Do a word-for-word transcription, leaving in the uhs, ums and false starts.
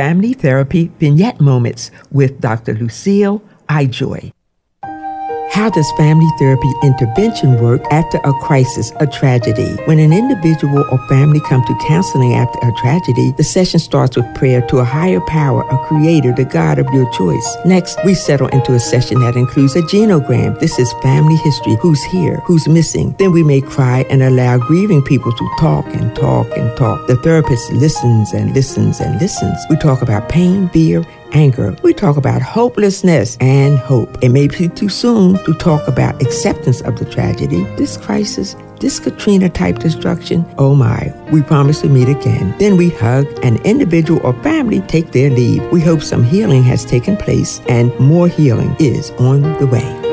Family Therapy Vignette Moments with Doctor Lucille Ijoy. How does family therapy intervention work after a crisis, a tragedy? When an individual or family come to counseling after a tragedy, the session starts with prayer to a higher power, a creator, the God of your choice. Next, we settle into a session that includes a genogram. This is family history. Who's here? Who's missing? Then we may cry and allow grieving people to talk and talk and talk. The therapist listens and listens and listens. We talk about pain, fear, anger. We talk about hopelessness and hope. It may be too soon to talk about acceptance of the tragedy, this crisis, this Katrina-type destruction. Oh my, we promise to meet again. Then we hug, and individual or family take their leave. We hope some healing has taken place and more healing is on the way.